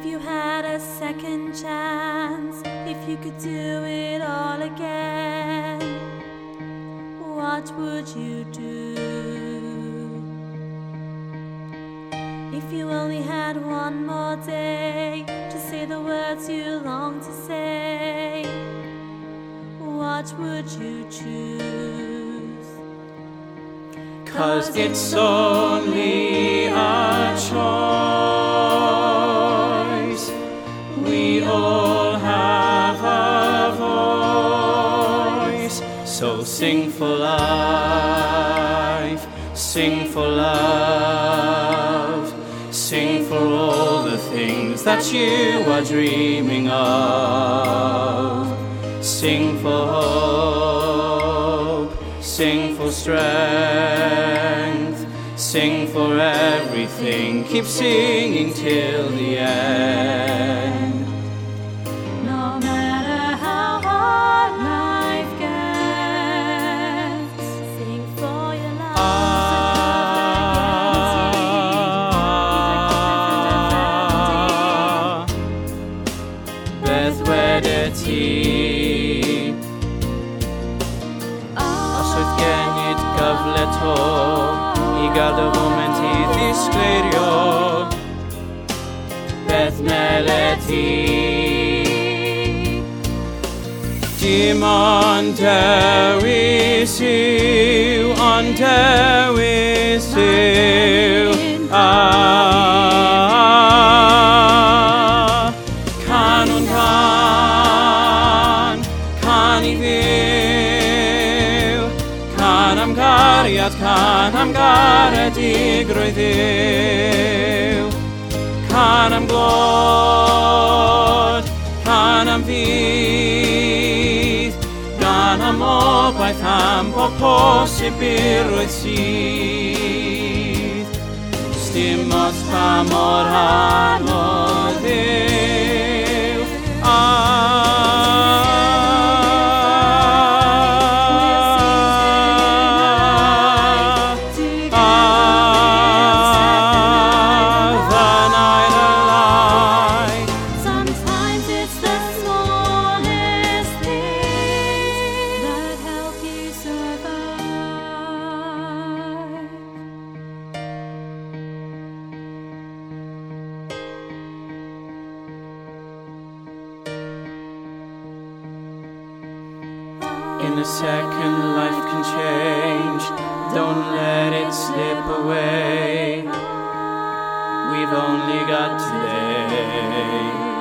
If you had a second chance, if you could do it all again, what would you do? If you only had one more day to say the words you long to say, what would you choose? 'Cause it's only a choice. We all have a voice. So sing for life, sing for love, sing for all the things that you are dreaming of. Sing for hope, sing for strength, sing for everything. Keep singing till the end. No matter how hard life gets, sing for your life. Beth wedeti Oswyth genid gyfle to I gael dy foment I ddisgleirio. Beth meleti Dim ond dewis yw, ond dewis yw. Can o'n can I fyw, can am gariad, can am garedigrwydd yw. Can am glod, can am fydd, gan am obaith am bob posibilrwydd sydd. Dim ots pa mor anodd yw. Sometimes it's the smallest things that help you survive. In a second, life can change. Don't let it slip away. We've only got today.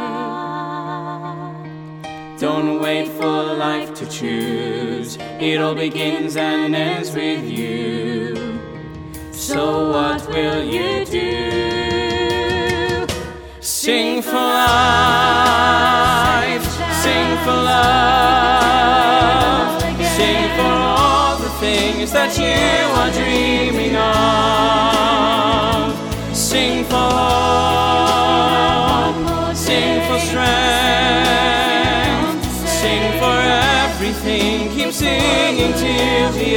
Don't wait for life to choose. It all begins and ends with you. So what will you do? Sing for life, sing for love, sing for all the things that you are dreaming of. Sing for hope, sing for strength, sing for everything. Keep singing till the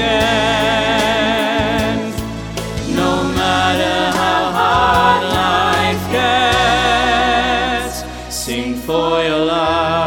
end. No matter how hard life gets, sing for your life.